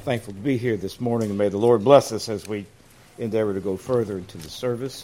Thankful to be here this morning, and may the Lord bless us as we endeavor to go further into the service.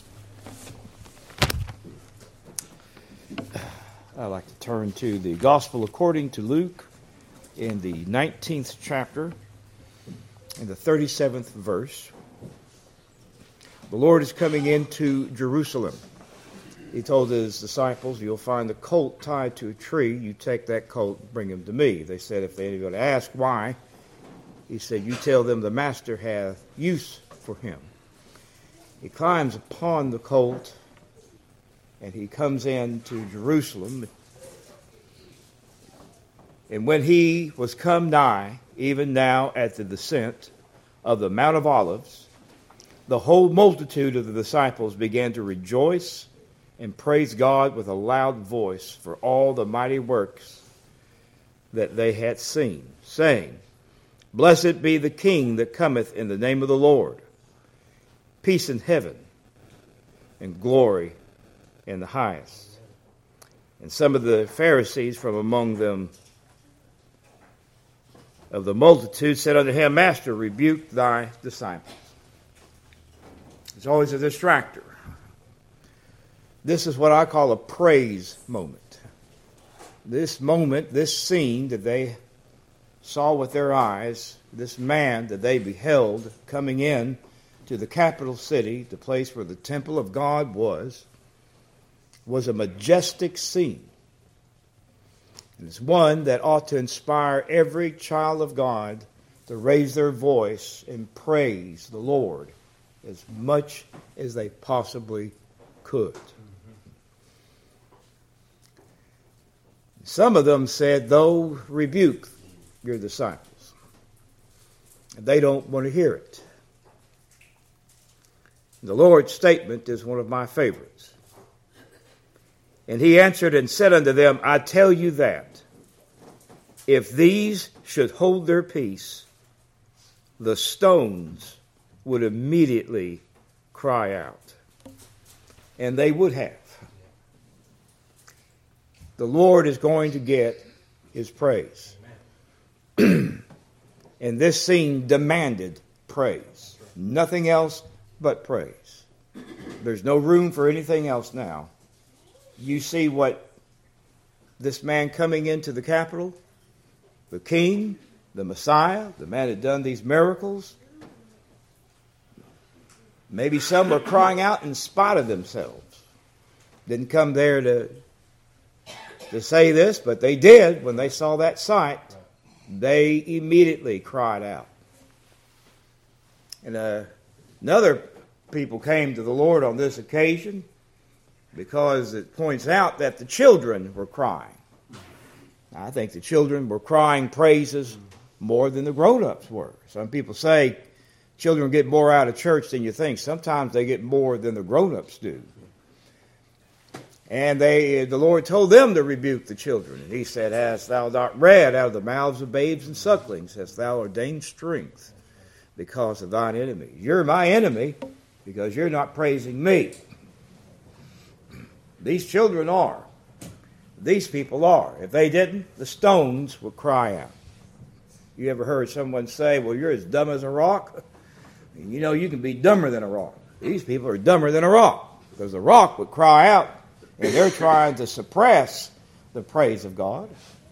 I'd like to turn to the Gospel according to Luke in the 19th chapter, in the 37th verse. The Lord is coming into Jerusalem. He told his disciples, you'll find a colt tied to a tree. You take that colt and bring him to me. They said, if they were to ask why, he said, you tell them the master hath use for him. He climbs upon the colt, and he comes into Jerusalem. And when he was come nigh, even now at the descent of the Mount of Olives, the whole multitude of the disciples began to rejoice and praise God with a loud voice for all the mighty works that they had seen, saying, Blessed be the King that cometh in the name of the Lord. Peace in heaven and glory in the highest. And some of the Pharisees from among them of the multitude said unto him, Master, rebuke thy disciples. It's always a distractor. This is what I call a praise moment. This moment, this scene that they saw with their eyes, this man that they beheld coming in to the capital city, the place where the temple of God was a majestic scene. And it's one that ought to inspire every child of God to raise their voice and praise the Lord as much as they possibly could. Some of them said, though, rebuke your disciples. They don't want to hear it. The Lord's statement is one of my favorites. And he answered and said unto them, I tell you that, if these should hold their peace, the stones would immediately cry out. And they would have. The Lord is going to get his praise. And this scene demanded praise. Nothing else but praise. There's no room for anything else now. You see what this man coming into the capital, the king, the Messiah, the man that done these miracles. Maybe some were crying out in spite of themselves. Didn't come there to say this, but they did when they saw that sight. They immediately cried out. And another people came to the Lord on this occasion because it points out that the children were crying. I think the children were crying praises more than the grown-ups were. Some people say children get more out of church than you think. Sometimes they get more than the grown-ups do. And the Lord told them to rebuke the children. And he said, hast thou not read, out of the mouths of babes and sucklings hast thou ordained strength because of thine enemy. You're my enemy because you're not praising me. These children are. These people are. If they didn't, the stones would cry out. You ever heard someone say, well, you're as dumb as a rock? You know, you can be dumber than a rock. These people are dumber than a rock because the rock would cry out. And they're trying to suppress the praise of God.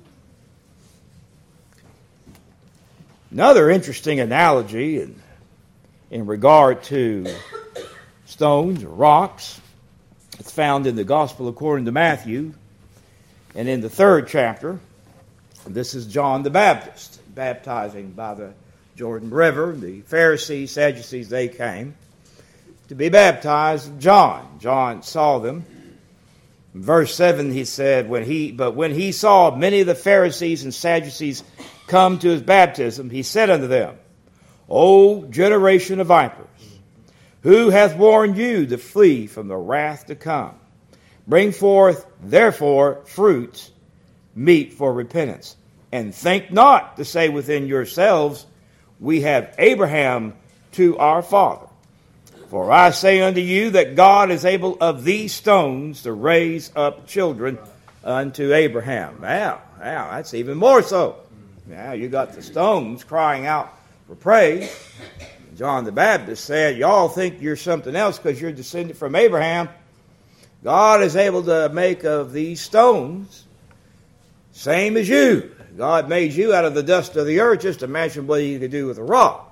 Another interesting analogy in regard to stones or rocks, it's found in the Gospel according to Matthew. And in the 3rd chapter, this is John the Baptist, baptizing by the Jordan River. The Pharisees, Sadducees, they came to be baptized of John. John saw them. In verse 7, he said, when he saw many of the Pharisees and Sadducees come to his baptism, he said unto them, O generation of vipers, who hath warned you to flee from the wrath to come? Bring forth, therefore, fruits meet for repentance. And think not to say within yourselves, we have Abraham to our father. For I say unto you that God is able of these stones to raise up children unto Abraham. Now, that's even more so. Now you got the stones crying out for praise. John the Baptist said, y'all think you're something else because you're descended from Abraham. God is able to make of these stones same as you. God made you out of the dust of the earth. Just imagine what he could do with a rock.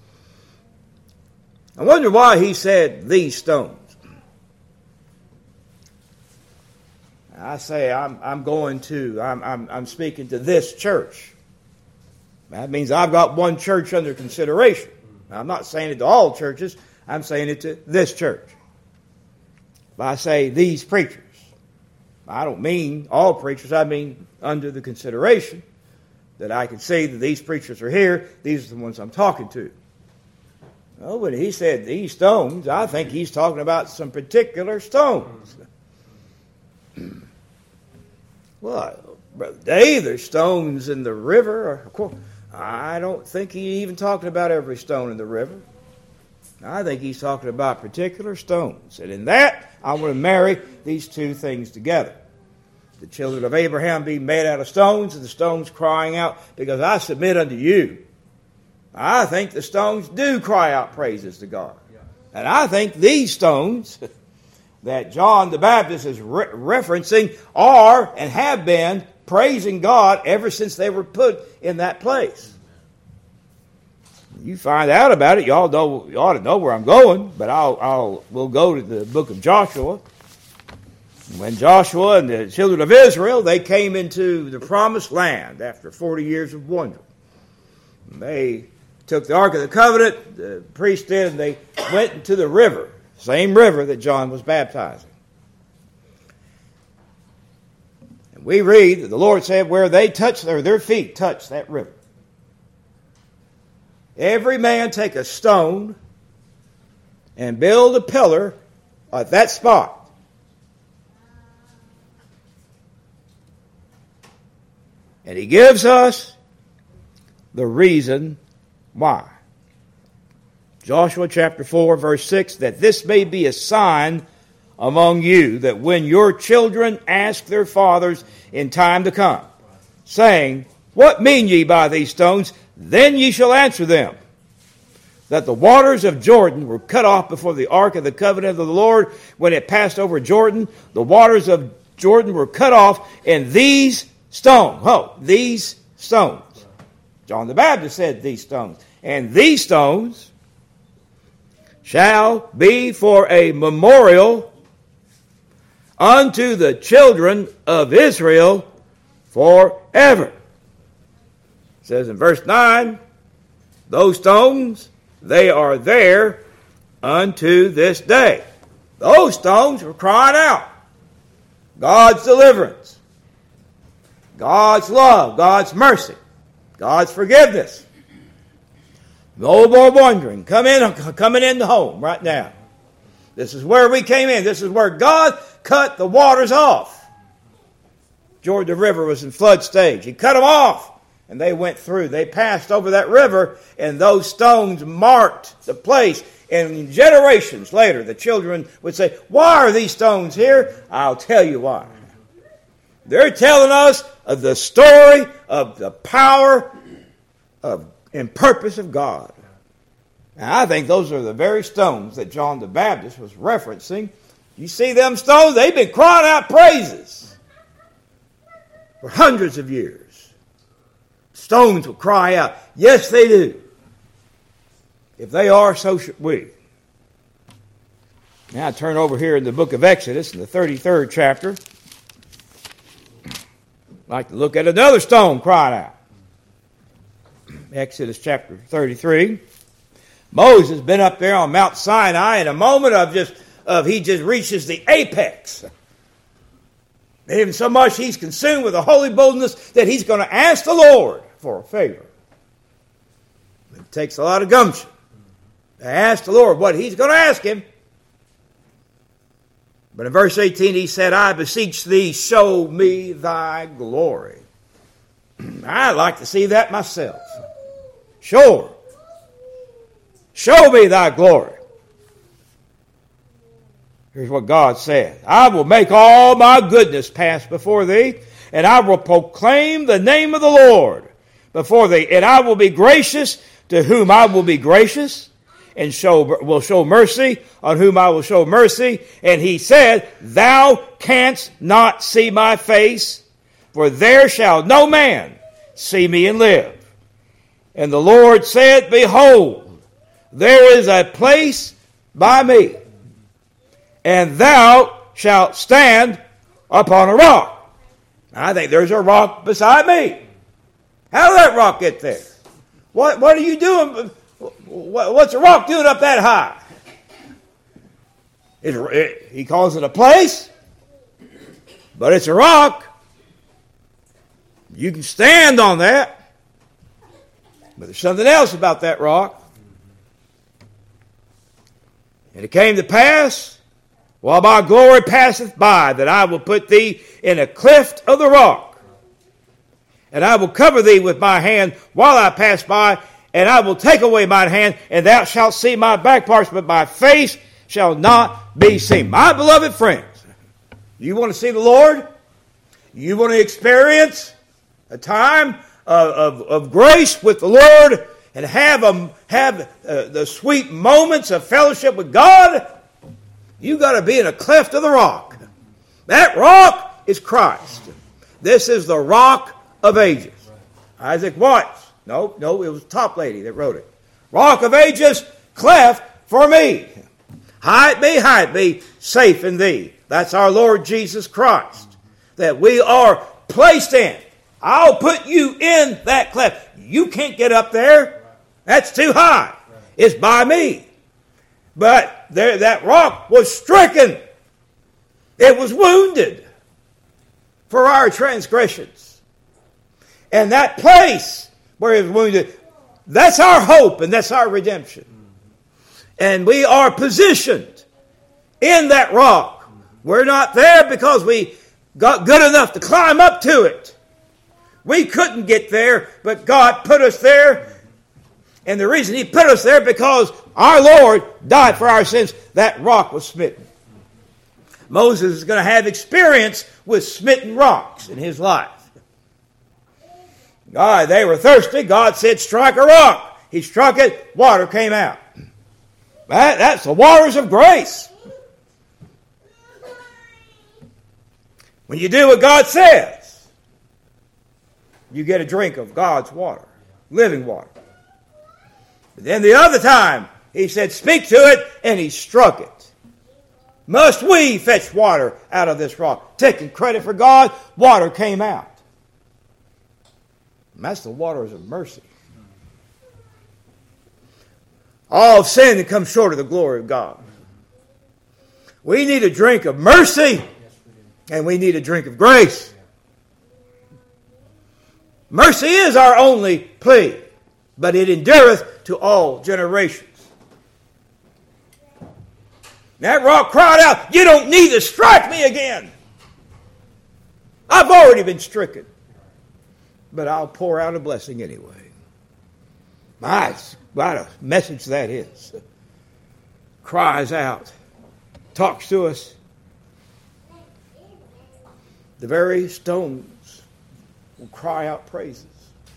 I wonder why he said these stones. I say I'm speaking to this church. That means I've got one church under consideration. I'm not saying it to all churches. I'm saying it to this church. If I say these preachers, I don't mean all preachers. I mean under the consideration that I can see that these preachers are here. These are the ones I'm talking to. Well, when he said these stones, I think he's talking about some particular stones. Well, Brother Dave, there's stones in the river. Of course, I don't think he's even talking about every stone in the river. I think he's talking about particular stones. And in that, I want to marry these two things together. The children of Abraham being made out of stones, and the stones crying out, because I submit unto you. I think the stones do cry out praises to God. And I think these stones that John the Baptist is referencing are and have been praising God ever since they were put in that place. You find out about it, you ought to know where I'm going, but we'll go to the book of Joshua. When Joshua and the children of Israel, they came into the promised land after 40 years of wandering. They took the Ark of the Covenant, the priest did, and they went into the river, same river that John was baptizing. And we read that the Lord said where they touched, or their feet touched that river, every man take a stone and build a pillar at that spot. And he gives us the reason why. Joshua chapter 4, verse 6, that this may be a sign among you, that when your children ask their fathers in time to come, saying, what mean ye by these stones? Then ye shall answer them, that the waters of Jordan were cut off before the ark of the covenant of the Lord. When it passed over Jordan, the waters of Jordan were cut off, and these these stones. John the Baptist said these stones. And these stones shall be for a memorial unto the children of Israel forever. It says in verse 9, those stones, they are there unto this day. Those stones were crying out God's deliverance, God's love, God's mercy, God's forgiveness. No more wandering. Coming into home right now. This is where we came in. This is where God cut the waters off. Jordan River was in flood stage. He cut them off, and they went through. They passed over that river, and those stones marked the place. And generations later, the children would say, why are these stones here? I'll tell you why. They're telling us of the story of the power and purpose of God. And I think those are the very stones that John the Baptist was referencing. You see them stones? They've been crying out praises for hundreds of years. Stones will cry out. Yes, they do. If they are, so should we. Now I turn over here in the book of Exodus, in the 33rd chapter. I'd like to look at another stone crying out. Exodus chapter 33. Moses has been up there on Mount Sinai in a moment he just reaches the apex. Even so much he's consumed with a holy boldness that he's going to ask the Lord for a favor. It takes a lot of gumption to ask the Lord what he's going to ask him. But in verse 18 he said, I beseech thee, show me thy glory. I'd like to see that myself. Sure. Show me thy glory. Here's what God said. I will make all my goodness pass before thee, and I will proclaim the name of the Lord before thee, and I will be gracious to whom I will be gracious, and will show mercy on whom I will show mercy. And he said, Thou canst not see my face, for there shall no man see me and live. And the Lord said, Behold, there is a place by me, and thou shalt stand upon a rock. I think there's a rock beside me. How did that rock get there? What are you doing? What's a rock doing up that high? He calls it a place, but it's a rock. You can stand on that. But there's something else about that rock. And it came to pass, while my glory passeth by, that I will put thee in a cleft of the rock, and I will cover thee with my hand while I pass by, and I will take away mine hand, and thou shalt see my back parts, but my face shall not be seen. My beloved friends, you want to see the Lord? You want to experience a time of grace with the Lord and have the sweet moments of fellowship with God? You got to be in a cleft of the rock. That rock is Christ. This is the rock of ages. Isaac Watts. No, it was the top lady that wrote it. Rock of ages, cleft for me. Hide me, safe in thee. That's our Lord Jesus Christ, that we are placed in. I'll put you in that cleft. You can't get up there. That's too high. It's by me. But that rock was stricken. It was wounded for our transgressions. And that place where it was wounded, that's our hope and that's our redemption. And we are positioned in that rock. We're not there because we got good enough to climb up to it. We couldn't get there, but God put us there. And the reason He put us there, because our Lord died for our sins. That rock was smitten. Moses is going to have experience with smitten rocks in his life. They were thirsty. God said, strike a rock. He struck it. Water came out. That's the waters of grace. When you do what God says, you get a drink of God's water, living water. But then the other time, He said, speak to it, and He struck it. Must we fetch water out of this rock? Taking credit for God, water came out. And that's the waters of mercy. All have sinned and come short of the glory of God. We need a drink of mercy, and we need a drink of grace. Mercy is our only plea, but it endureth to all generations. That rock cried out, you don't need to strike me again. I've already been stricken. But I'll pour out a blessing anyway. What a message that is. Cries out. Talks to us. The very stones will cry out praises.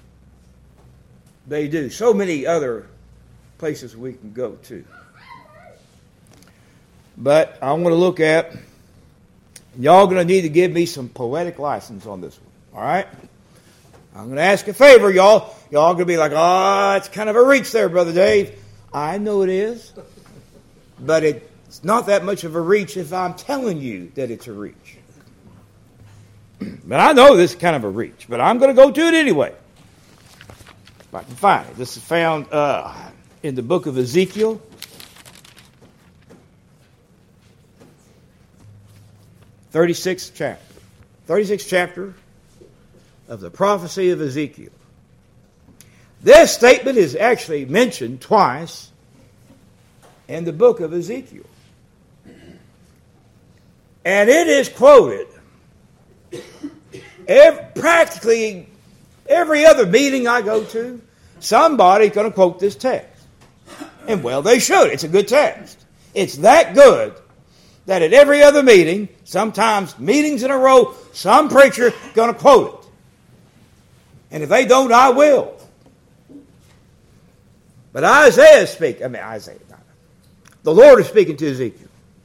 They do. So many other places we can go to. But I want to look at, y'all going to need to give me some poetic license on this one. All right? I'm going to ask a favor, y'all. Y'all going to be like, it's kind of a reach there, Brother Dave. I know it is. But it's not that much of a reach if I'm telling you that it's a reach. But I know this is kind of a reach. But I'm going to go to it anyway. If I can find it. This is found in the book of Ezekiel. 36th chapter of the prophecy of Ezekiel. This statement is actually mentioned twice in the book of Ezekiel. And it is quoted practically every other meeting I go to. Somebody's going to quote this text. And well, they should. It's a good text. It's that good that at every other meeting, sometimes meetings in a row, some preacher going to quote it. And if they don't, I will. But Isaiah is speaking. The Lord is speaking to Ezekiel.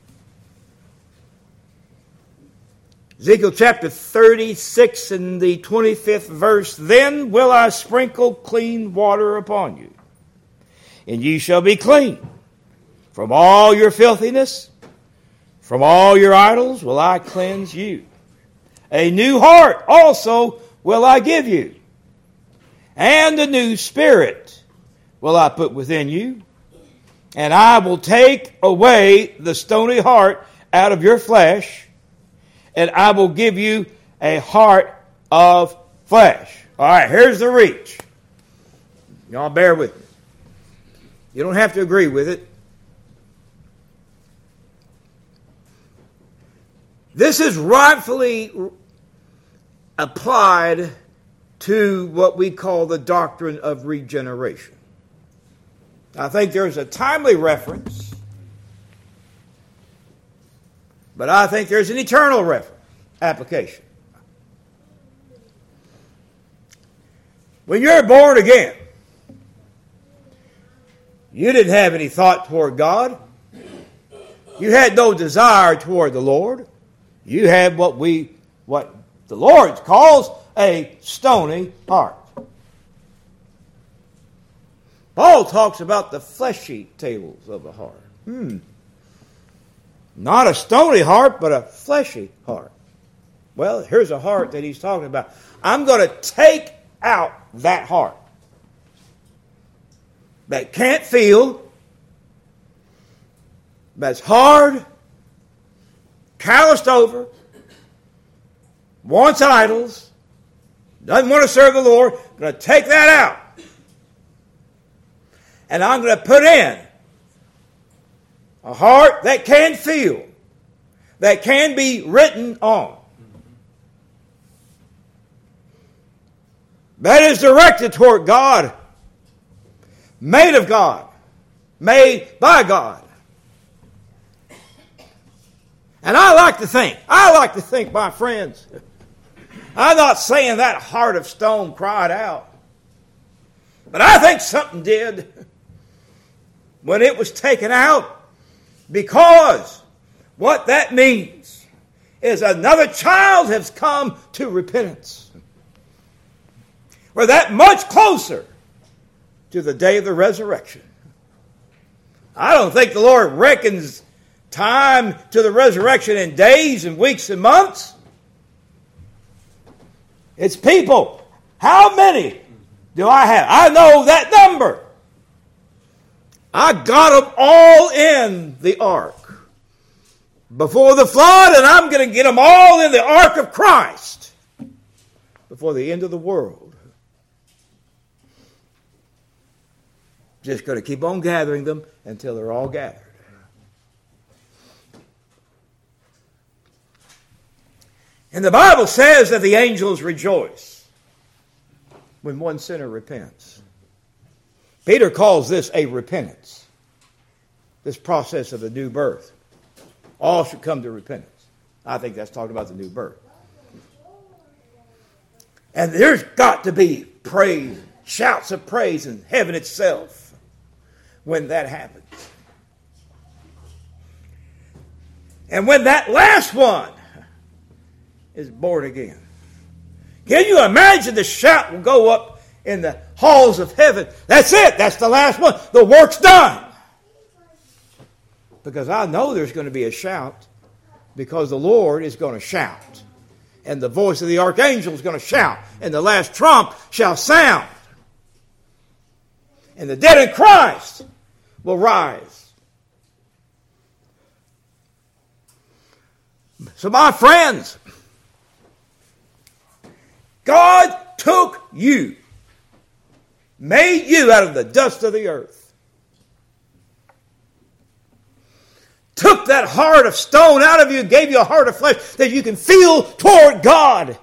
Ezekiel chapter 36 and the 25th verse. Then will I sprinkle clean water upon you, and ye shall be clean. From all your filthiness, from all your idols will I cleanse you. A new heart also will I give you, and a new spirit will I put within you, and I will take away the stony heart out of your flesh, and I will give you a heart of flesh. All right, here's the reach. Y'all bear with me. You don't have to agree with it. This is rightfully applied to what we call the doctrine of regeneration. I think there's a timely reference, but I think there's an eternal application. When you're born again, you didn't have any thought toward God. You had no desire toward the Lord. You had what the Lord calls a stony heart. Paul talks about the fleshy tables of the heart. Not a stony heart, but a fleshy heart. Well, here's a heart that he's talking about. I'm going to take out that heart that can't feel, that's hard, calloused over, wants idols, doesn't want to serve the Lord. I'm going to take that out. And I'm going to put in a heart that can feel, that can be written on. That is directed toward God, made of God, made by God. And I like to think, my friends, I'm not saying that heart of stone cried out, but I think something did when it was taken out, because what that means is another child has come to repentance. We're that much closer to the day of the resurrection. I don't think the Lord reckons time to the resurrection in days and weeks and months. It's people. How many do I have? I know that number. I got them all in the ark before the flood, and I'm going to get them all in the ark of Christ before the end of the world. Just going to keep on gathering them until they're all gathered. And the Bible says that the angels rejoice when one sinner repents. Peter calls this a repentance, this process of the new birth. All should come to repentance. I think that's talking about the new birth. And there's got to be praise, shouts of praise in heaven itself when that happens. And when that last one is born again, can you imagine the shout will go up in the halls of heaven? That's it. That's the last one. The work's done. Because I know there's going to be a shout, because the Lord is going to shout. And the voice of the archangel is going to shout. And the last trump shall sound. And the dead in Christ will rise. So my friends, God took you, made you out of the dust of the earth, took that heart of stone out of you, gave you a heart of flesh that you can feel toward God.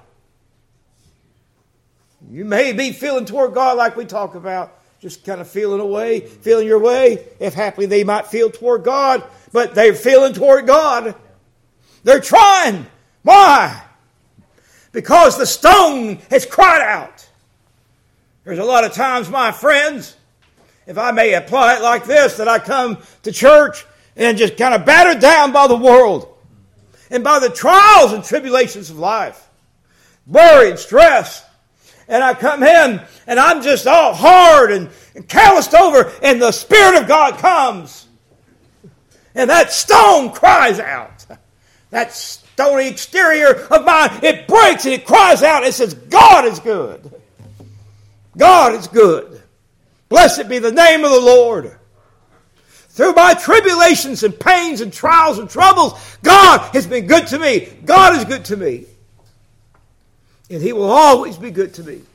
You may be feeling toward God like we talk about, just kind of feeling your way. If happily they might feel toward God, but they're feeling toward God. They're trying. Why? Because the stone has cried out. There's a lot of times, my friends, if I may apply it like this, that I come to church and just kind of battered down by the world and by the trials and tribulations of life, worry and stress. And I come in and I'm just all hard and calloused over, and the Spirit of God comes. And that stone cries out. That stony exterior of mine, it breaks and it cries out. It says, God is good. God is good. Blessed be the name of the Lord. Through my tribulations and pains and trials and troubles, God has been good to me. God is good to me. And He will always be good to me.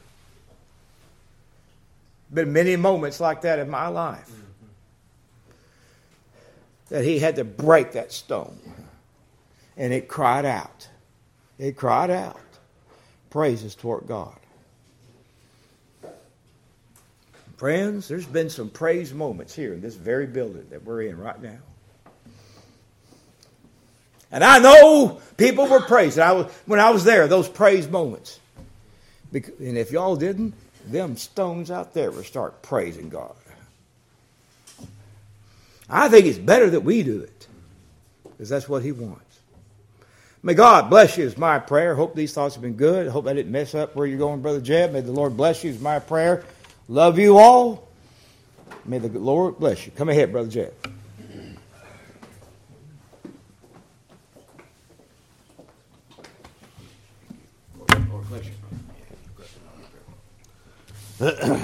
Been many moments like that in my life, that He had to break that stone. And it cried out. It cried out. Praises toward God. Friends, there's been some praise moments here in this very building that we're in right now. And I know people were praising. When I was there, those praise moments. And if y'all didn't, them stones out there will start praising God. I think it's better that we do it, because that's what He wants. May God bless you is my prayer. Hope these thoughts have been good. Hope I didn't mess up where you're going, Brother Jeb. May the Lord bless you is my prayer. Love you all. May the Lord bless you. Come ahead, Brother Jeb. Lord bless you.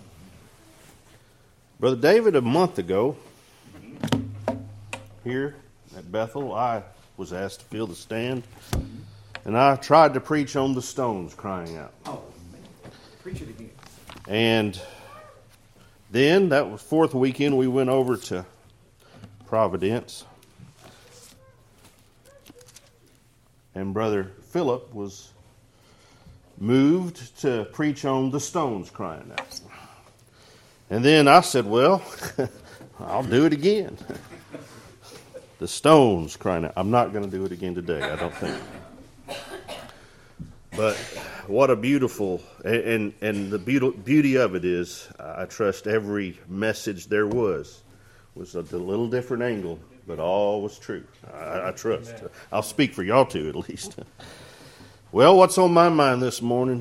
Brother David, a month ago, here at Bethel, I was asked to fill the stand, and I tried to preach on the stones crying out. Oh, preach it again. And then, that was fourth weekend, we went over to Providence, and Brother Philip was moved to preach on the stones crying out. And then I said, well, I'll do it again. The stones crying out. I'm not going to do it again today, I don't think. But what a beautiful, and the beauty of it is, I trust every message there was a little different angle, but all was true. I trust. I'll speak for y'all too, at least. Well, what's on my mind this morning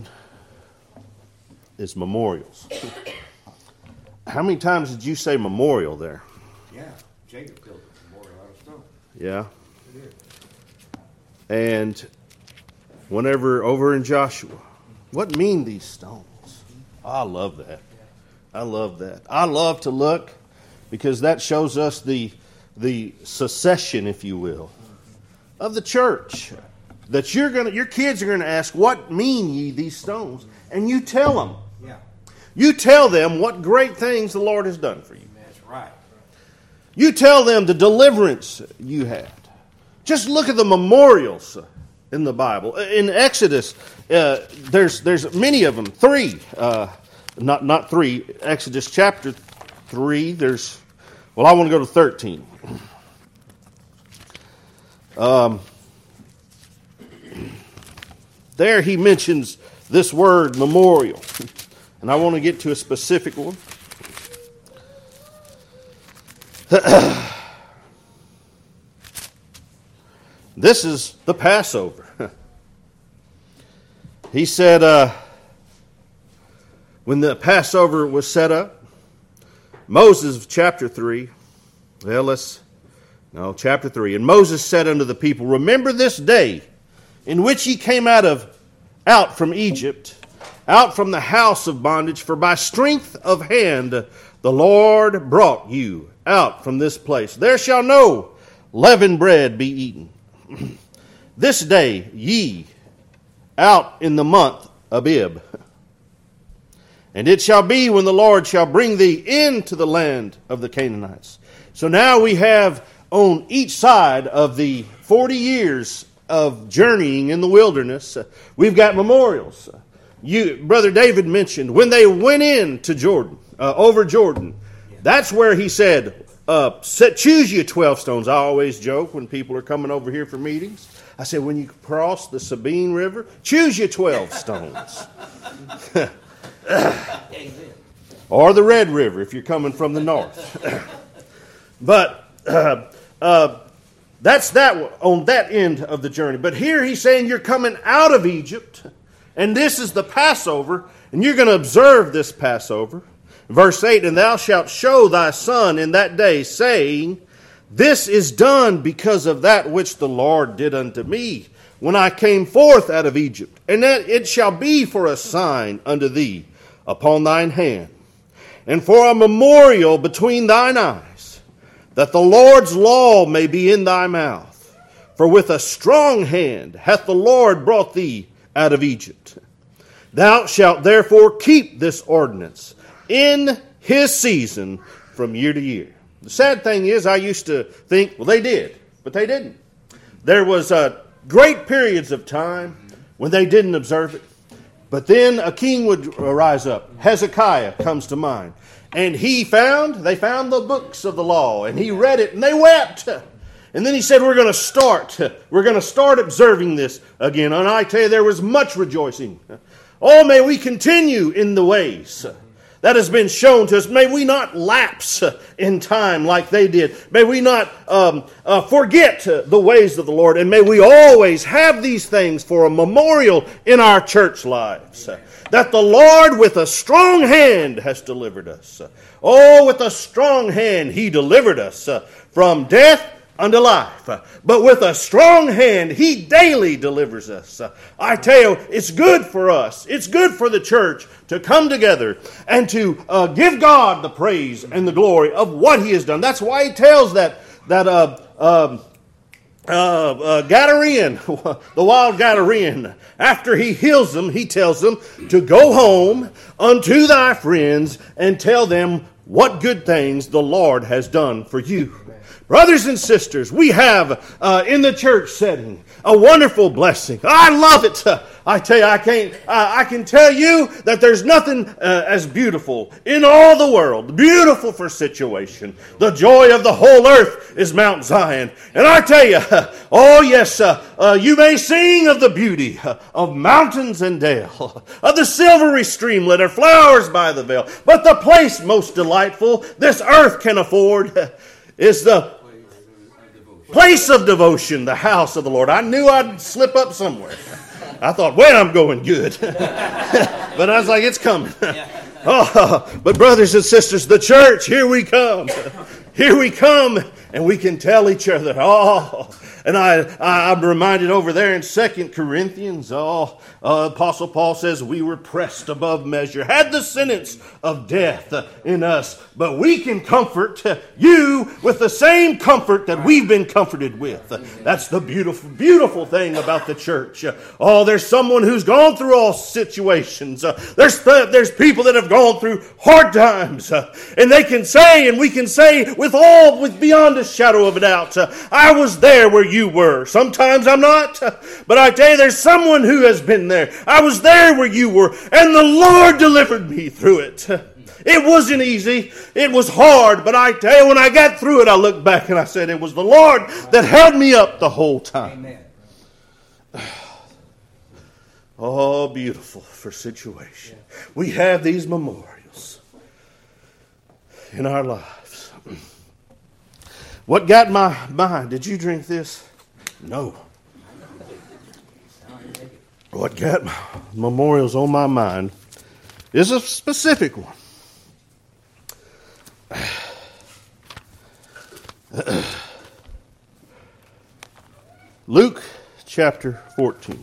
is memorials. How many times did you say memorial there? Yeah, Jacob built a memorial out of stone. Yeah. And whenever over in Joshua, what mean these stones? I love that. I love that. I love to look, because that shows us the succession, if you will, of the church. That your kids are gonna ask, what mean ye these stones? And you tell them. Yeah. You tell them what great things the Lord has done for you. That's right. You tell them the deliverance you had. Just look at the memorials in the Bible. In Exodus, there's many of them. 3, not 3. Exodus chapter 3. I want to go to 13. There he mentions this word memorial, and I want to get to a specific one. This is the Passover. He said, when the Passover was set up, Moses, chapter 3, chapter 3. And Moses said unto the people, remember this day in which ye came out from Egypt, out from the house of bondage, for by strength of hand the Lord brought you out from this place. There shall no leavened bread be eaten. This day ye out in the month Abib. And it shall be when the Lord shall bring thee into the land of the Canaanites. So now we have on each side of the 40 years of journeying in the wilderness, we've got memorials. Brother David mentioned when they went into Jordan, over Jordan, that's where he said, choose you 12 stones. I always joke when people are coming over here for meetings. I said, when you cross the Sabine River, choose you 12 stones. or the Red River if you're coming from the north. But that's that on that end of the journey. But here he's saying you're coming out of Egypt, and this is the Passover, and you're going to observe this Passover. Verse 8, and thou shalt show thy son in that day, saying, this is done because of that which the Lord did unto me when I came forth out of Egypt. And that it shall be for a sign unto thee upon thine hand, and for a memorial between thine eyes, that the Lord's law may be in thy mouth. For with a strong hand hath the Lord brought thee out of Egypt. Thou shalt therefore keep this ordinance in his season from year to year. The sad thing is, I used to think, well, they did, but they didn't. There was great periods of time when they didn't observe it. But then a king would rise up. Hezekiah comes to mind. And they found the books of the law, and he read it, and they wept. And then he said, we're going to start observing this again. And I tell you, there was much rejoicing. Oh, may we continue in the ways that has been shown to us. May we not lapse in time like they did. May we not forget the ways of the Lord. And may we always have these things for a memorial in our church lives. That the Lord with a strong hand has delivered us. Oh, with a strong hand he delivered us from death unto life. But with a strong hand he daily delivers us. I tell you, it's good for us. It's good for the church to come together and to give God the praise and the glory of what he has done. That's why he tells that Gadarean, the wild Gadarean, after he heals them, he tells them to go home unto thy friends and tell them what good things the Lord has done for you. Brothers and sisters, we have in the church setting a wonderful blessing. I love it. I tell you, I can tell you that there's nothing as beautiful in all the world. Beautiful for situation. The joy of the whole earth is Mount Zion. And I tell you, oh yes, you may sing of the beauty of mountains and dale, of the silvery streamlet or flowers by the vale. But the place most delightful this earth can afford is the place of devotion, the house of the Lord. I knew I'd slip up somewhere. I thought, well, I'm going good. But I was like, it's coming. Oh, but brothers and sisters, the church, here we come. Here we come, and we can tell each other, oh. And I'm reminded over there in 2 Corinthians, Apostle Paul says, we were pressed above measure, had the sentence of death in us, but we can comfort you with the same comfort that we've been comforted with. That's the beautiful, beautiful thing about the church. Oh, there's someone who's gone through all situations. There's people that have gone through hard times, and they can say, and we can say with beyond a shadow of a doubt, I was there where you were. Sometimes I'm not, but I tell you, there's someone who has been there. I was there where you were, and the Lord delivered me through it. It wasn't easy. It was hard, but I tell you, when I got through it, I looked back and I said, it was the Lord that held me up the whole time. Amen. Oh, beautiful for situation. We have these memorials in our lives. What got my mind? Did you drink this? No. What got my memorials on my mind is a specific one. Luke chapter 14.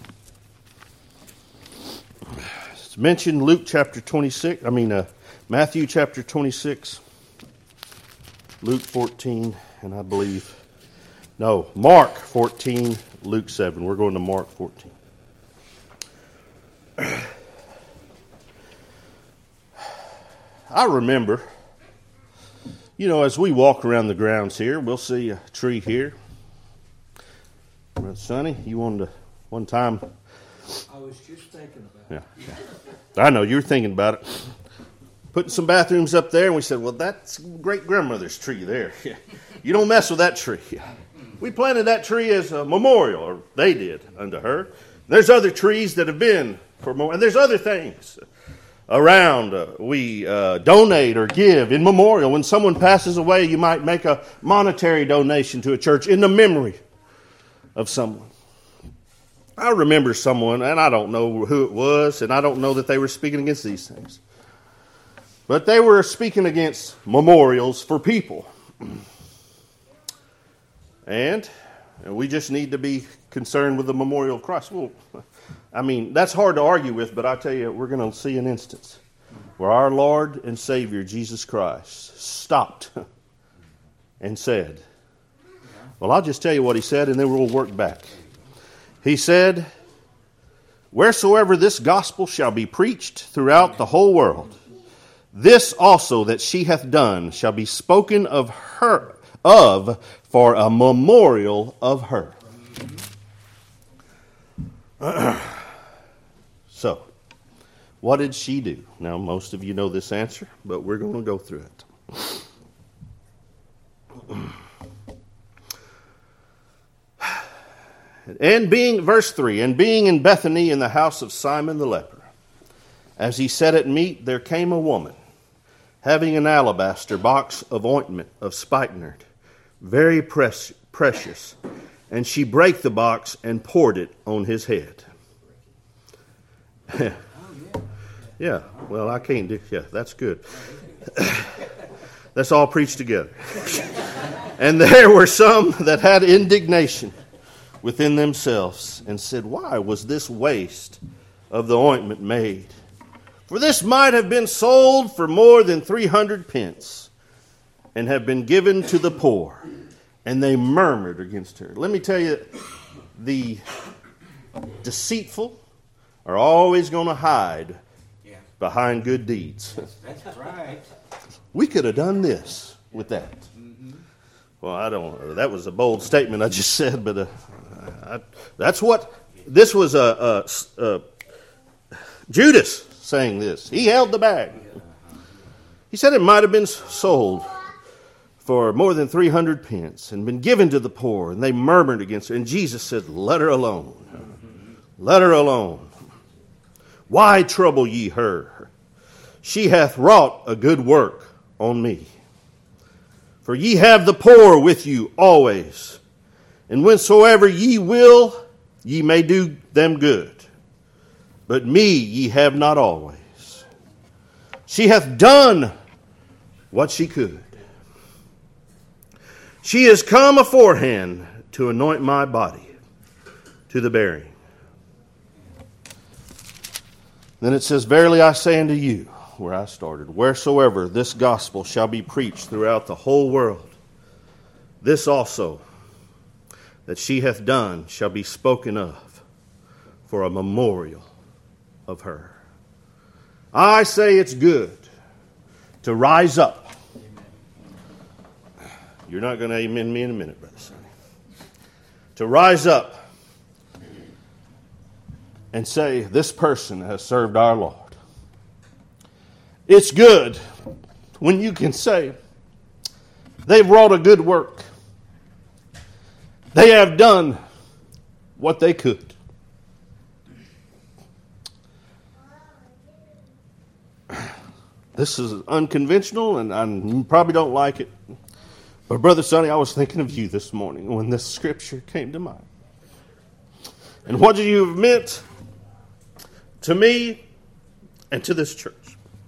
It's mentioned Luke chapter 26. Matthew chapter 26. Luke 14, and I believe, Mark 14, Luke 7. We're going to Mark 14. I remember, as we walk around the grounds here, we'll see a tree here. Brother Sonny, you wanted to, one time. I was just thinking about it. Yeah. I know, you were thinking about it. Putting some bathrooms up there, and we said, well, that's great-grandmother's tree there. You don't mess with that tree. We planted that tree as a memorial, or they did, unto her. There's other trees that have been for more, and there's other things. around. We donate or give in memorial. When someone passes away, you might make a monetary donation to a church in the memory of someone. I remember someone, and I don't know who it was, and I don't know that they were speaking against these things. But they were speaking against memorials for people. And we just need to be concerned with the memorial of Christ. Well, I mean, that's hard to argue with, but I tell you, we're going to see an instance where our Lord and Savior, Jesus Christ, stopped and said, well, I'll just tell you what he said, and then we'll work back. He said, wheresoever this gospel shall be preached throughout the whole world, this also that she hath done shall be spoken of her, for a memorial of her. So, what did she do? Now, most of you know this answer, but we're going to go through it. And being, verse 3, and being in Bethany in the house of Simon the leper, as he sat at meat, there came a woman, having an alabaster box of ointment of spikenard, very precious, and she brake the box and poured it on his head. Yeah, well, I can't do, yeah, that's good. Let's all preach together. And there were some that had indignation within themselves, and said, why was this waste of the ointment made? For this might have been sold for more than 300 pence, and have been given to the poor. And they murmured against her. Let me tell you, the deceitful are always going to hide behind good deeds. That's right. We could have done this with that. Well, I don't. That was a bold statement I just said, but that's what this was. Judas saying this. He held the bag. He said it might have been sold for more than 300 pence and been given to the poor, and they murmured against her. And Jesus said, let her alone. Let her alone. Why trouble ye her? She hath wrought a good work on me. For ye have the poor with you always, and whensoever ye will, ye may do them good. But me ye have not always. She hath done what she could. She is come aforehand to anoint my body to the burying. Then it says, verily I say unto you, where I started, wheresoever this gospel shall be preached throughout the whole world, this also that she hath done shall be spoken of for a memorial of her. I say it's good to rise up. You're not going to amen me in a minute, Brother Sonny. To rise up and say, this person has served our Lord. It's good when you can say, they've wrought a good work. They have done what they could. This is unconventional, and you probably don't like it. But Brother Sonny, I was thinking of you this morning when this scripture came to mind. And what you have meant to me and to this church.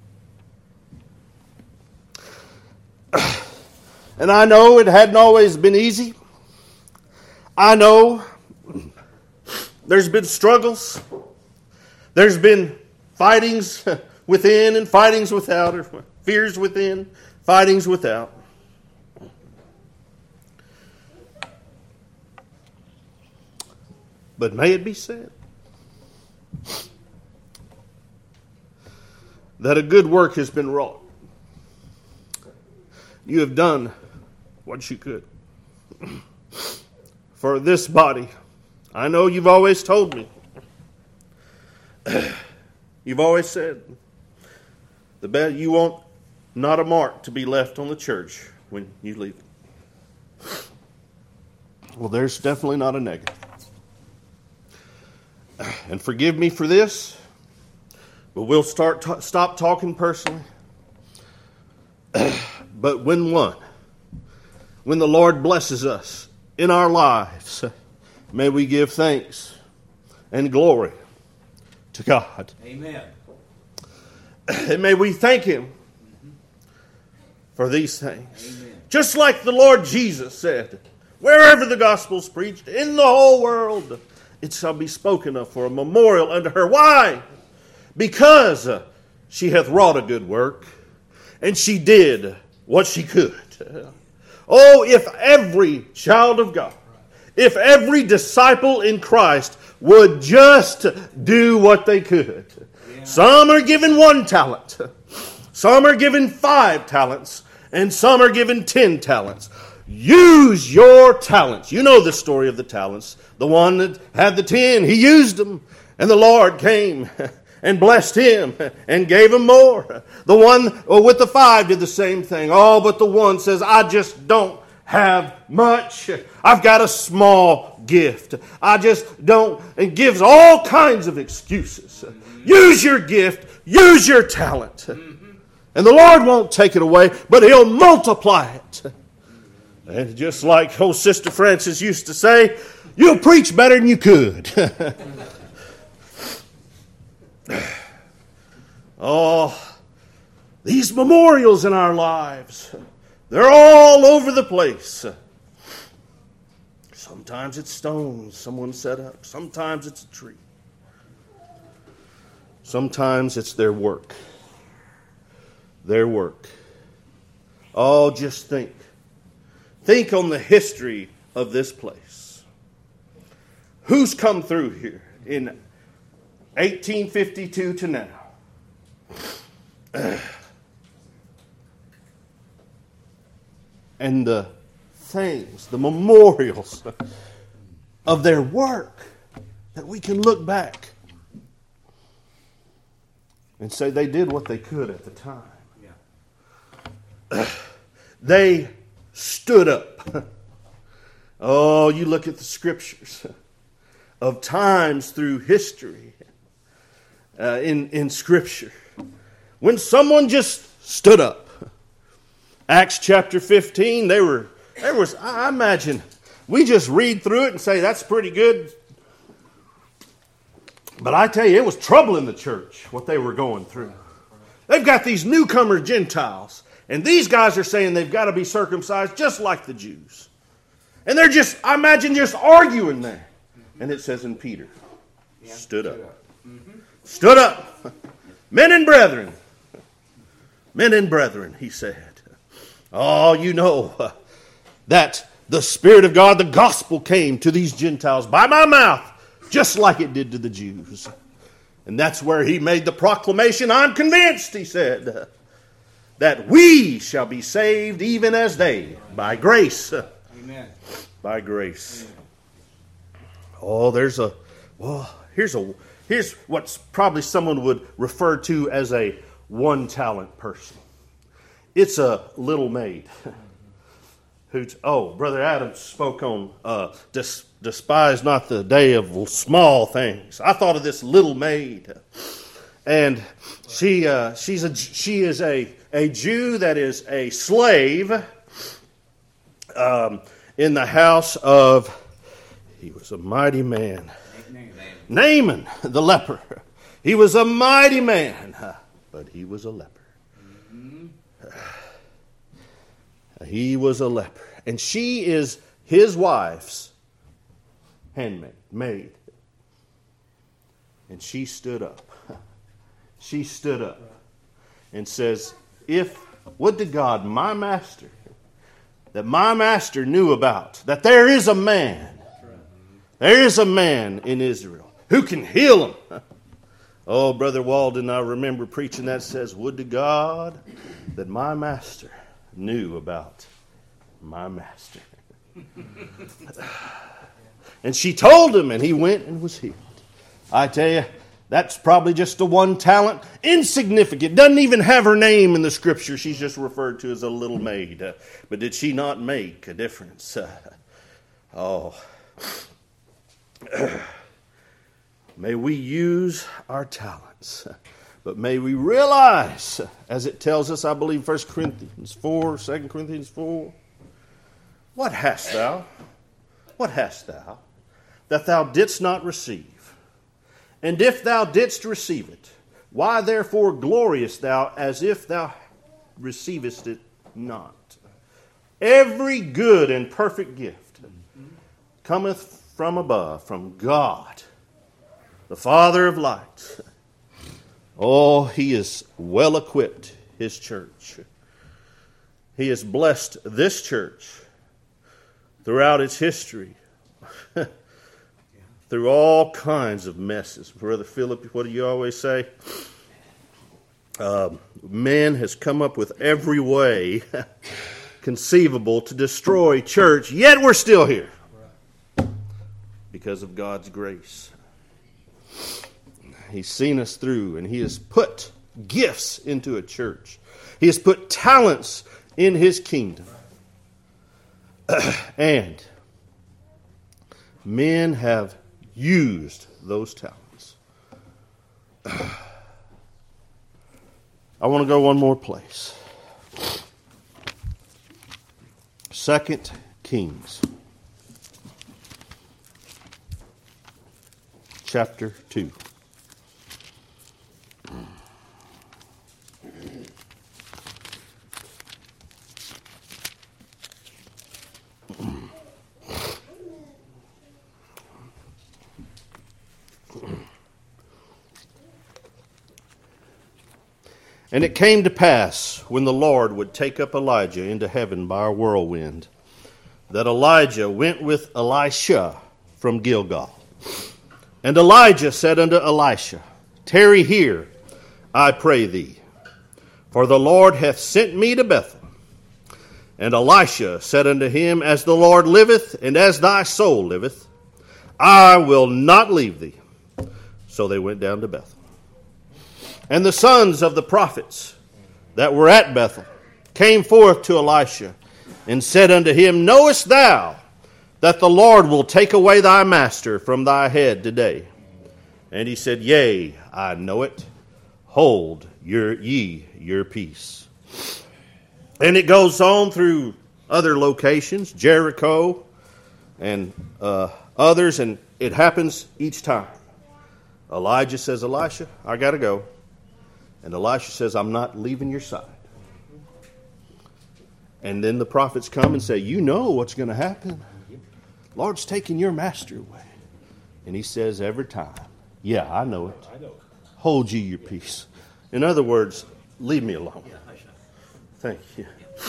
And I know it hadn't always been easy. I know there's been struggles. There's been fightings within and fightings without, or fears within, fightings without. But may it be said that a good work has been wrought. You have done what you could for this body. I know you've always told me. You've always said you want not a mark to be left on the church when you leave. Well, there's definitely not a negative. And forgive me for this, But we'll stop talking personally. But when the Lord blesses us in our lives, may we give thanks and glory to God. Amen. And may we thank Him for these things. Amen. Just like the Lord Jesus said, wherever the gospel is preached in the whole world, it shall be spoken of for a memorial unto her. Why? Because she hath wrought a good work, and she did what she could. Oh, if every child of God, if every disciple in Christ would just do what they could. Yeah. Some are given 1 talent. Some are given 5 talents. And some are given 10 talents. Use your talents. You know the story of the talents. The one that had the 10, he used them. And the Lord came and blessed him and gave him more. The one with the 5 did the same thing. Oh, but the one says, I just don't have much. I've got a small gift. I just don't, and gives all kinds of excuses. Use your gift. Use your talent. And the Lord won't take it away, but He'll multiply it. And just like old Sister Francis used to say, you'll preach better than you could. Oh, these memorials in our lives, they're all over the place. Sometimes it's stones someone set up. Sometimes it's a tree. Sometimes it's their work. Their work. Oh, just think. Think on the history of this place. Who's come through here in 1852 to now? And the things, the memorials of their work that we can look back and say they did what they could at the time. Yeah. They stood up. Oh, you look at the scriptures of times through history in Scripture when someone just stood up. Acts chapter 15, I imagine, we just read through it and say, that's pretty good. But I tell you, it was trouble in the church, what they were going through. They've got these newcomer Gentiles, and these guys are saying they've got to be circumcised just like the Jews. And they're just, I imagine, just arguing there. And it says in Peter, stood up. Stood up. Men and brethren. Men and brethren, he said. Oh, you know that the Spirit of God, the gospel came to these Gentiles by my mouth, just like it did to the Jews. And that's where he made the proclamation, I'm convinced, he said, that we shall be saved even as they, by grace. Amen. By grace. Oh, here's what's probably someone would refer to as a 1-talent person. It's a little maid. Brother Adams spoke on despise not the day of small things. I thought of this little maid, and she is a Jew that is a slave in the house of, he was a mighty man, Naaman the leper. He was a mighty man, but he was a leper. He was a leper. And she is his wife's maid. And she stood up. She stood up and says, would to God, my master, that my master knew about, that there is a man in Israel who can heal him. Oh, Brother Walden, I remember preaching that, says, would to God that my master knew about my master. And she told him, and he went and was healed. I tell you, that's probably just a 1 talent. Insignificant. Doesn't even have her name in the Scripture. She's just referred to as a little maid. But did she not make a difference? May we use our talents. But may we realize, as it tells us, I believe, 1 Corinthians 4, 2 Corinthians 4, what hast thou? What hast thou that thou didst not receive? And if thou didst receive it, why therefore gloriest thou as if thou receivest it not? Every good and perfect gift cometh from above, from God, the Father of lights. Oh, He is well equipped, His church. He has blessed this church throughout its history, through all kinds of messes. Brother Philip, what do you always say? Man has come up with every way conceivable to destroy church, yet we're still here because of God's grace. He's seen us through, and He has put gifts into a church. He has put talents in His kingdom. And men have used those talents. I want to go one more place. 2 Kings, chapter 2. And it came to pass, when the Lord would take up Elijah into heaven by a whirlwind, that Elijah went with Elisha from Gilgal. And Elijah said unto Elisha, Tarry here, I pray thee, for the Lord hath sent me to Bethel. And Elisha said unto him, As the Lord liveth, and as thy soul liveth, I will not leave thee. So they went down to Bethel. And the sons of the prophets that were at Bethel came forth to Elisha, and said unto him, Knowest thou that the Lord will take away thy master from thy head today? And he said, Yea, I know it. Hold ye your peace. And it goes on through other locations, Jericho and others, and it happens each time. Elijah says, Elisha, I got to go. And Elisha says, I'm not leaving your side. And then the prophets come and say, you know what's going to happen. Lord's taking your master away. And he says every time, yeah, I know it. Hold ye your peace. In other words, leave me alone. Thank you.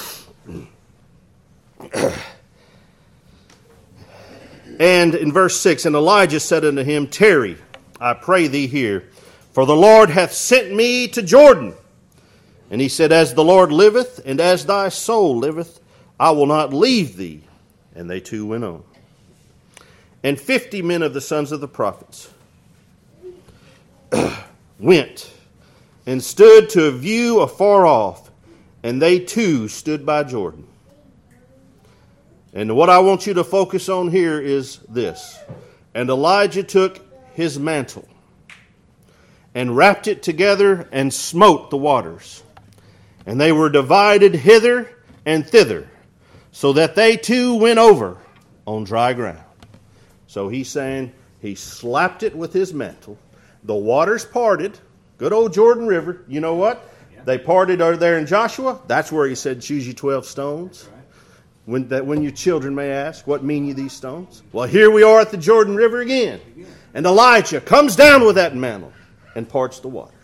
And in verse 6, and Elijah said unto him, Tarry, I pray thee here, for the Lord hath sent me to Jordan. And he said, As the Lord liveth, and as thy soul liveth, I will not leave thee. And they two went on. And 50 men of the sons of the prophets went and stood to a view afar off, and they too stood by Jordan. And what I want you to focus on here is this. And Elijah took his mantle and wrapped it together and smote the waters. And they were divided hither and thither, so that they too went over on dry ground. So he's saying he slapped it with his mantle. The waters parted. Good old Jordan River. You know what? Yeah. They parted over there in Joshua. That's where he said, choose you 12 stones. Right. When your children may ask, what mean ye these stones? Well, here we are at the Jordan River again. And Elijah comes down with that mantle and parts the waters.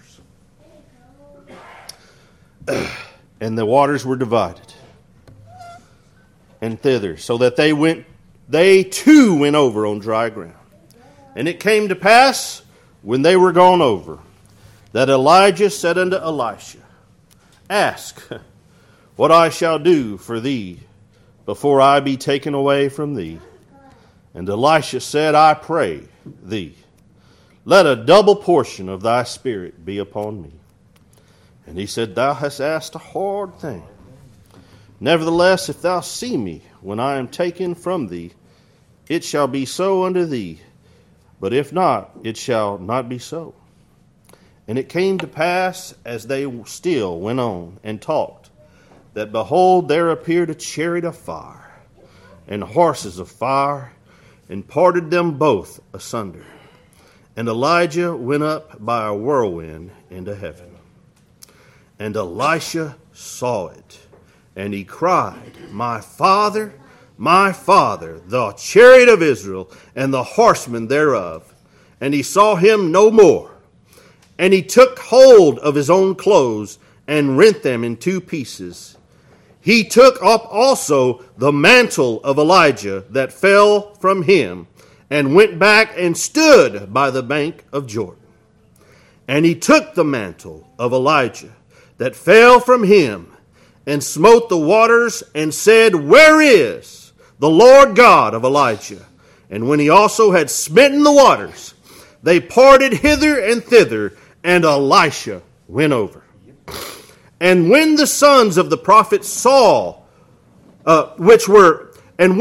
And the waters were divided and thither, so that they too went over on dry ground. And it came to pass, when they were gone over, that Elijah said unto Elisha, Ask what I shall do for thee before I be taken away from thee. And Elisha said, I pray thee, let a double portion of thy spirit be upon me. And he said, Thou hast asked a hard thing. Nevertheless, if thou see me when I am taken from thee, it shall be so unto thee. But if not, it shall not be so. And it came to pass, as they still went on and talked, that behold, there appeared a chariot of fire, and horses of fire, and parted them both asunder. And Elijah went up by a whirlwind into heaven. And Elisha saw it, and he cried, my father, the chariot of Israel, and the horsemen thereof. And he saw him no more. And he took hold of his own clothes, and rent them in two pieces. He took up also the mantle of Elijah that fell from him, and went back and stood by the bank of Jordan. And he took the mantle of Elijah that fell from him, and smote the waters, and said, where is the Lord God of Elijah? And when he also had smitten the waters, they parted hither and thither, and Elisha went over. And when the sons of the prophets which were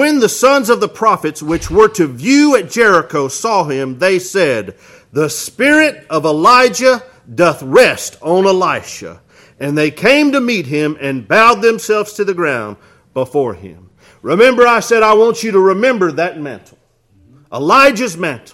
to view at Jericho saw him, they said, the spirit of Elijah doth rest on Elisha. And they came to meet him and bowed themselves to the ground before him. Remember, I said I want you to remember that mantle. Elijah's mantle.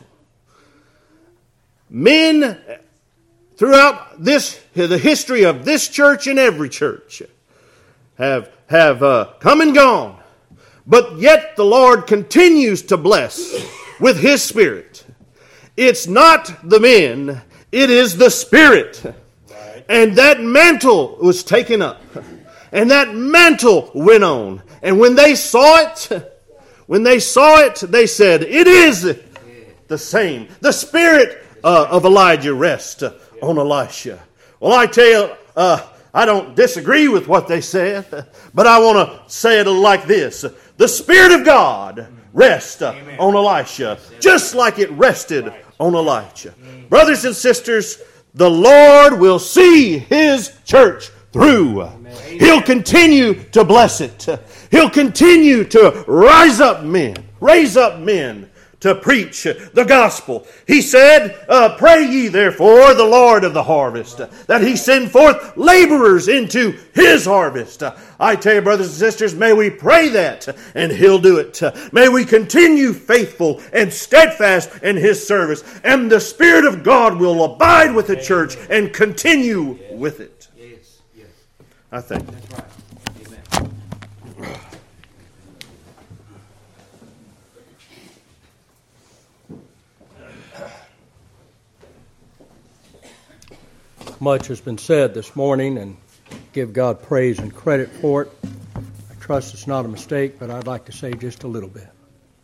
Men throughout the history of this church and every church have come and gone. But yet the Lord continues to bless with His Spirit. It's not the men, it is the Spirit. Right. And that mantle was taken up. And that mantle went on. And when they saw it, they said, it is the same. The Spirit of Elijah rests on Elisha. Well, I tell you, I don't disagree with what they said, but I want to say it like this. The Spirit of God rests on Elisha, just like it rested on Elijah. Brothers and sisters, the Lord will see His church through. He'll continue to bless it. He'll continue to raise up men to preach the gospel. He said, pray ye therefore the Lord of the harvest, that He send forth laborers into His harvest. I tell you, brothers and sisters, may we pray that, and He'll do it. May we continue faithful and steadfast in His service, and the Spirit of God will abide with the church and continue with it. Yes, yes. I think. That's right. Amen. Much has been said this morning, and give God praise and credit for it. I trust it's not a mistake, but I'd like to say just a little bit.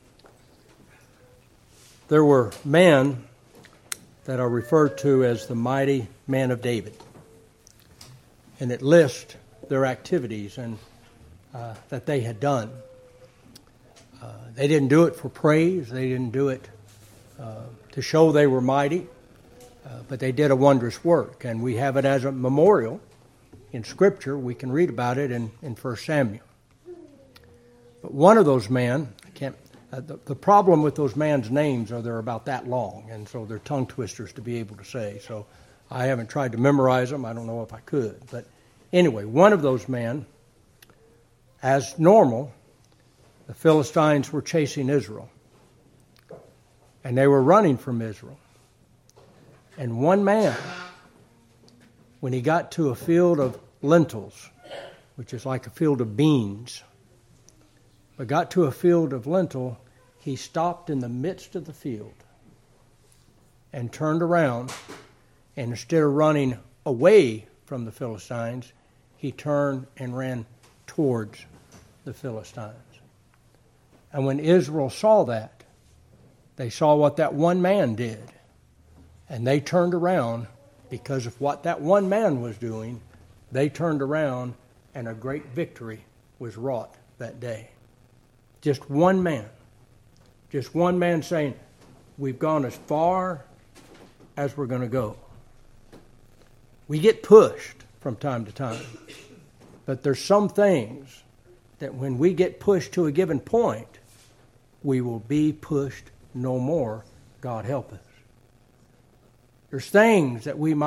There were men that are referred to as the mighty man of David, and it lists their activities and that they had done. They didn't do it for praise. They didn't do it to show they were mighty. But they did a wondrous work, and we have it as a memorial in Scripture. We can read about it in 1 Samuel. But one of those men, the problem with those man's names are they're about that long, and so they're tongue twisters to be able to say. So I haven't tried to memorize them. I don't know if I could. But anyway, one of those men, as normal, the Philistines were chasing Israel, and they were running from Israel. And one man, when he got to a field of lentils, which is like a field of beans, but got to a field of lentil, he stopped in the midst of the field and turned around, and instead of running away from the Philistines, he turned and ran towards the Philistines. And when Israel saw that, they saw what that one man did. And they turned around because of what that one man was doing. They turned around, and a great victory was wrought that day. Just one man. Just one man saying, we've gone as far as we're going to go. We get pushed from time to time. But there's some things that when we get pushed to a given point, we will be pushed no more. God help us. There's things that we might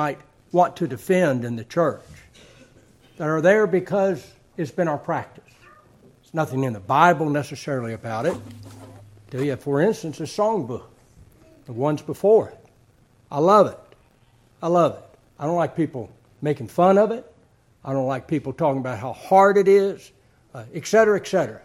want to defend in the church that are there because it's been our practice. There's nothing in the Bible necessarily about it. Do you? For instance, a songbook, the ones before it. I love it. I love it. I don't like people making fun of it. I don't like people talking about how hard it is, et cetera, et cetera.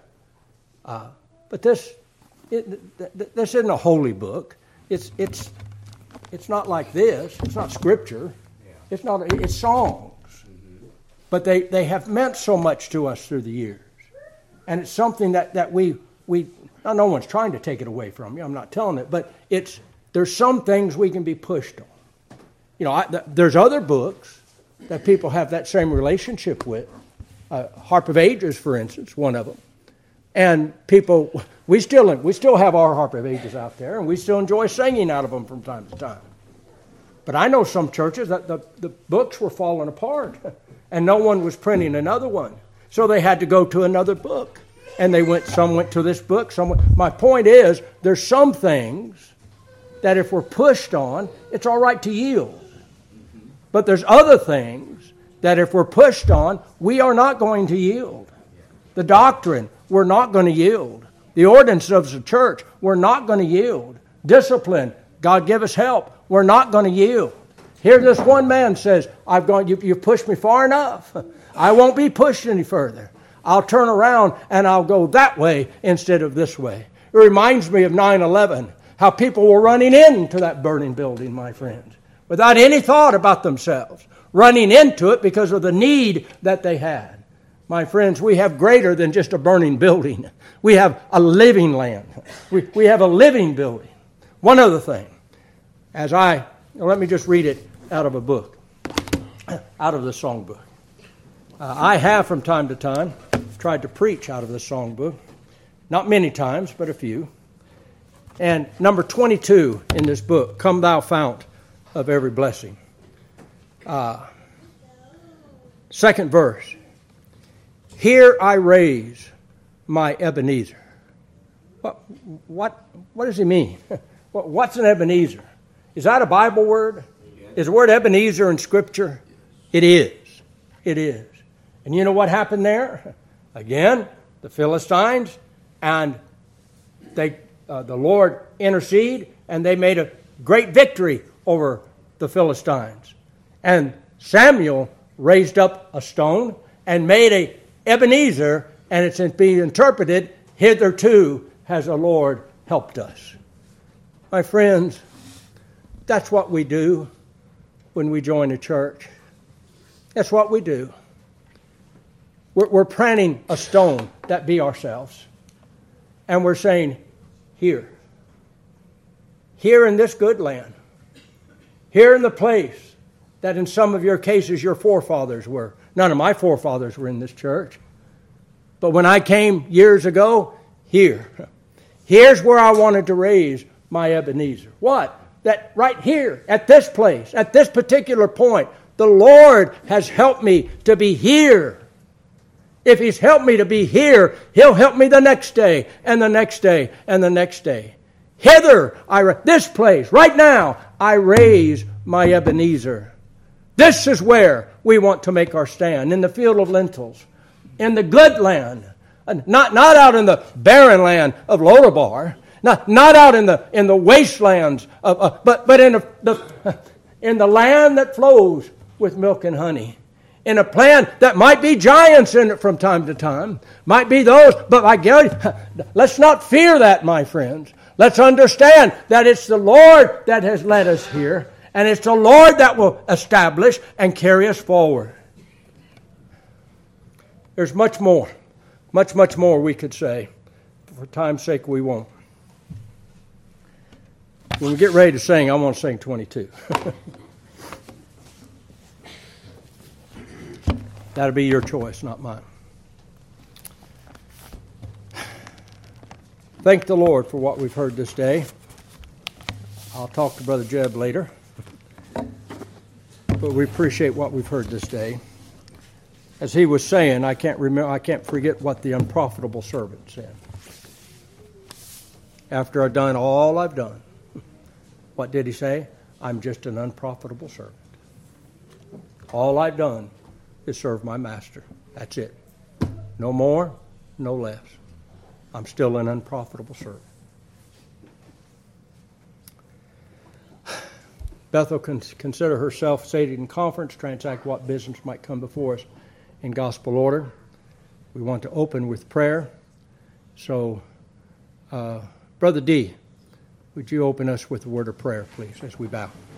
But this isn't a holy book. It's not like this. It's not scripture. It's not. It's songs. But they have meant so much to us through the years, and it's something that we now no one's trying to take it away from you. I'm not telling it, but there's some things we can be pushed on. You know, there's other books that people have that same relationship with. Harp of Ages, for instance, one of them. And people, we still have our Harp of Ages out there, and we still enjoy singing out of them from time to time. But I know some churches that the books were falling apart, and no one was printing another one. So they had to go to another book. And some went to this book. My point is, there's some things that if we're pushed on, it's all right to yield. But there's other things that if we're pushed on, we are not going to yield. The doctrine, we're not going to yield. The ordinance of the church, we're not going to yield. Discipline, God give us help, we're not going to yield. Here this one man says, you've pushed me far enough. I won't be pushed any further. I'll turn around and I'll go that way instead of this way. It reminds me of 9/11, how people were running into that burning building, my friends, without any thought about themselves, running into it because of the need that they had. My friends, we have greater than just a burning building. We have a living land. We have a living building. One other thing, let me just read it out of a book, out of the songbook. I have from time to time tried to preach out of the songbook. Not many times, but a few. And number 22 in this book, Come Thou Fount of Every Blessing. Second verse. Here I raise my Ebenezer. What does he mean? What's an Ebenezer? Is that a Bible word? Is the word Ebenezer in Scripture? It is. It is. And you know what happened there? Again, the Philistines, and the Lord interceded, and they made a great victory over the Philistines. And Samuel raised up a stone and made a Ebenezer, and it's being interpreted, hitherto has the Lord helped us. My friends, that's what we do when we join a church. That's what we do. We're planting a stone that be ourselves. And we're saying, here in this good land, here in the place that in some of your cases your forefathers were. None of my forefathers were in this church. But when I came years ago, here's where I wanted to raise my Ebenezer. What? That right here, at this place, at this particular point, the Lord has helped me to be here. If He's helped me to be here, He'll help me the next day, and the next day, and the next day. Hither, this place, right now, I raise my Ebenezer. This is where we want to make our stand, in the field of lentils, in the good land, not out in the barren land of Lodabar, not out in the wastelands but in the land that flows with milk and honey. In a plan that might be giants in it from time to time, might be those, but I guess, let's not fear that, my friends. Let's understand that it's the Lord that has led us here, and it's the Lord that will establish and carry us forward. There's much more we could say. For time's sake, we won't. When we get ready to sing, I want to sing 22. That'll be your choice, not mine. Thank the Lord for what we've heard this day. I'll talk to Brother Jeb later. But we appreciate what we've heard this day. As he was saying, I can't forget what the unprofitable servant said. After I've done all I've done, what did he say? I'm just an unprofitable servant. All I've done is serve my master. That's it. No more, no less. I'm still an unprofitable servant. Beth will consider herself seated in conference, transact what business might come before us in gospel order. We want to open with prayer. So, Brother D, would you open us with a word of prayer, please, as we bow?